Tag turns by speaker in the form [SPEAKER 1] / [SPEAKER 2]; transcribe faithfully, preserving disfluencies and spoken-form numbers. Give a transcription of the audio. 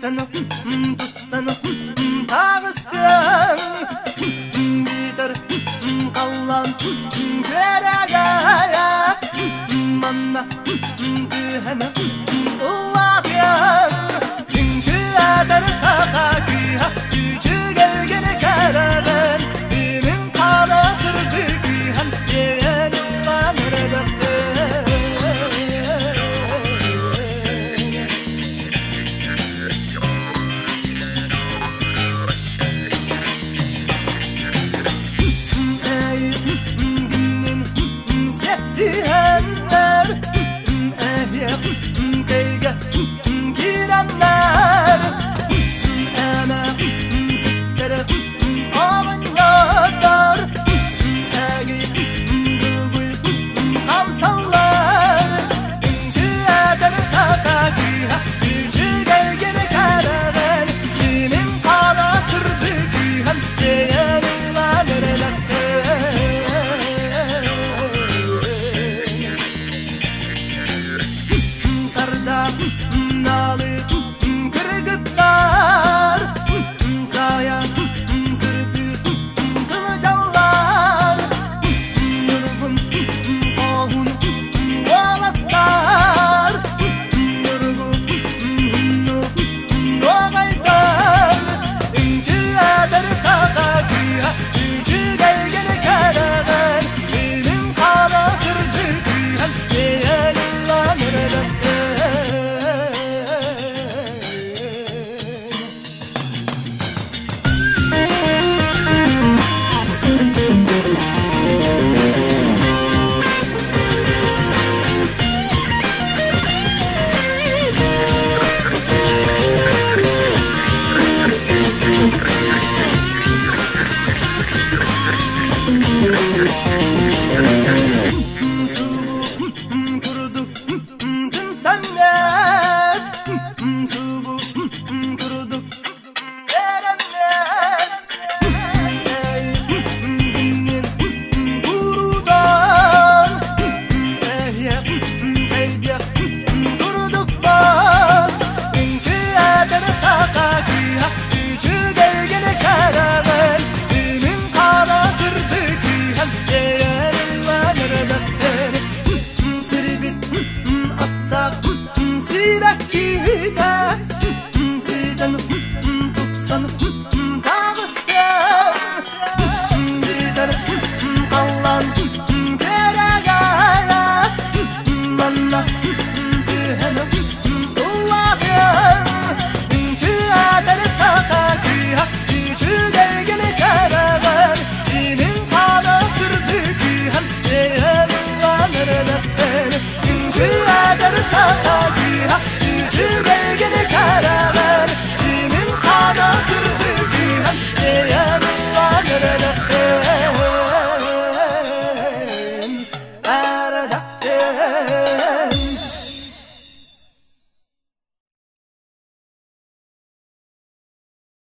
[SPEAKER 1] Sırtını tutsana tağıstan Bitir kallan göreğe Manna dühene uğayan Dünkü eder sakakıha Gücü gelgeni karadan Bimin kala sırtıkıhan Yeğenim kanıracaktı Diyenler ehyep keyge girenler Eme siktere ağın yadar Egi gülgül kamsallar Dünkü eder sakakıha Gücü gelgeni karaven Benim kala sırdı gühem Diyenin lanırlaktı Sarda nal